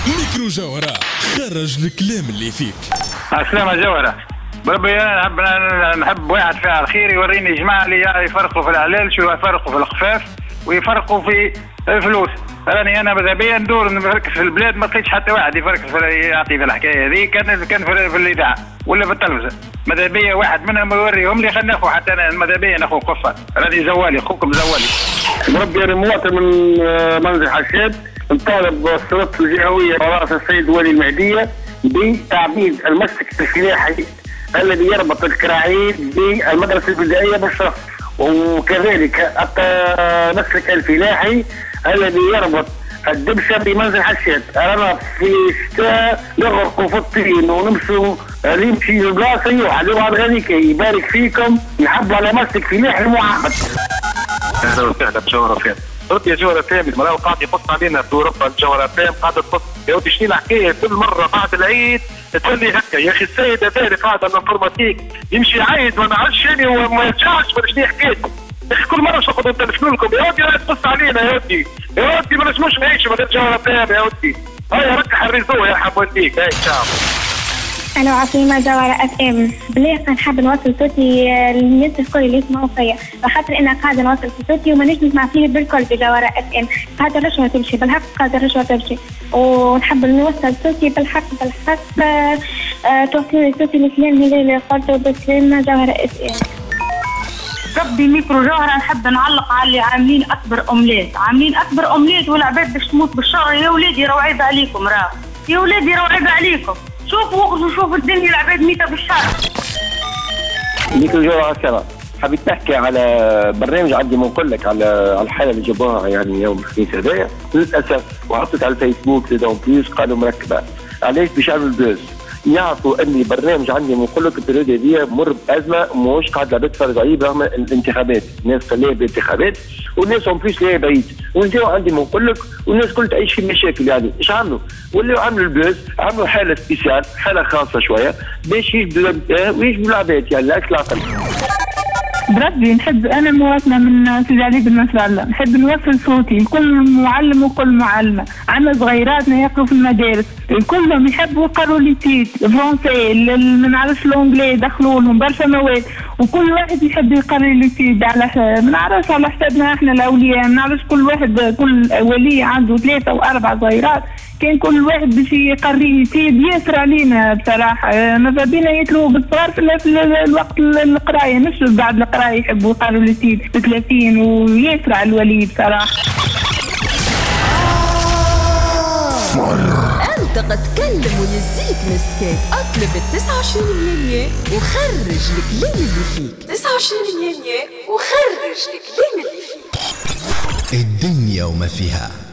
ميكرو جوهرة، خرج الكلام اللي فيك. السلامة جوهرة، بربي أنا نحب واحد فيها الخير يوريني جماعة اللي يفرقوا في العلال، شو يفرقوا في الخفاف ويفرقوا في الفلوس. راني انا ماذا بيا ندور نفركس في البلاد، ما لقيتش حتى واحد يفركس يعطي في الحكايه هذه. كان في الاذاعه ولا في التلفزه، ماذا بيا واحد منهم يوريهم لي. خلينا ناخذ حتى انا ماذا بيا ناخذ قفه. راني زوالي اخوكم زوالي. مربي انا مواطن من منزل حشاد، نطالب السلطات الجهويه ورئاسه السيد ولي المهديه بتعبيد المسلك الفلاحي الذي يربط الكراعين بالمدرسه الابتدائيه بالشرف، وكذلك المسلك الفلاحي الذي يربط الدبشه بمنزل حشاد. رانا في الشتاء نغرقوا في الطين ونمشوا نمشي لبلاصه يوحد غاديك يبارك فيكم. نحبوا على مسلك فلاحي معقد. اهلا وسهلا بجوهرة فام. رد يا جوهرة فام، المرأة قاعد يقص علينا في اوروبا. الجوهرة فام قاعدة تقص يا ودي شنو الحكاية كل مرة بعد العيد تولي هكا. يا اخي السيد هذا قاعد على الانفورماتيك يمشي يعيد وما نعرفش شنو وما يرجعش ولا شنو حكايته. يا اخي كل مرة نقعدوا نتلفنوا لكم يا ودي لا تقص علينا يا ودي. يا ودي ما نجموش نعيش من غير جوهرة فام يا ودي. هيا رك حرزوه يا حب وديك. هاي تشاو. أنا عاصمة جوهرة اف ام. بالله نحب نوصل صوتي للناس الكل اللي يسمعوا فيا، خاطر أنا قاعدة نوصل صوتي وما نجم نسمع فيه بالكل في جوهرة اف ام. قاعدة رشوة تمشي بالحق، قاعدة رشوة تمشي، ونحب نوصل صوتي بالحق. توصلي صوتي الكلام اللي قلته بالكلام جوهرة اف ام. ربي ميكرو جوهرة نحب نعلق على اللي عاملين أكبر أومليت والعباد باش تموت بالشر. يا ولادي راهو عيب عليكم، يا ولادي راهو عيب عليكم. شوفوا الدنيا العباد ميتة بالشر. ميكرو جوهرة السلام. حبيت نحكي على برنامج عندي منقول لك على الحاله اللي جابوها يعني يوم الخميس هذايا. للاسف وحطيت على الفيسبوك دون بليس قالوا مركبه علاش باش يعملوا البوز. يعرفوا اني برنامج عندي منقول لك البريود هذيا مر بازمه مش قاعد العباد تفرج عليه برغم الانتخابات. الناس خليها بالانتخابات والناس هم فيش ليها بعيد ونجاو عندي منقول لك والناس كل تعيش في مشاكل. يعني ايش عملوا؟ ولاو عملوا البوز، عملوا حاله سبيسيال، حاله خاصه شويه باش يجبدوا العباد يعني العكس العقل. بربي نحب أنا مواطنة من سيدي علي بن نصر الله، نحب نوصل صوتي لكل معلم وكل معلمة. عندنا صغيراتنا يقروا في المدارس كلهم يحبوا يقروا ليتيد الفرنسي، ما نعرفش الانجلي دخلوا لهم برشا مواد، وكل واحد يحب يقرا ليتيد على ما نعرفش على حسابنا احنا الاولياء. ما نعرفش كل ولي عنده 3 و4 صغيرات، كان كل واحد باش يقري ليتيد ياسر علينا بصراحه. ماذا بينا يتلو بالصغار في الوقت القرايه، مش بعد القرايه يحبوا يقروا ليتيد ب 30 وياسر على الولي بصراحه. انت قد تكلم ويزيك مسكات. اطلب 29 يناير وخرج الكلام اللي فيك. 29 يناير وخرج الكلام اللي فيك. الدنيا وما فيها.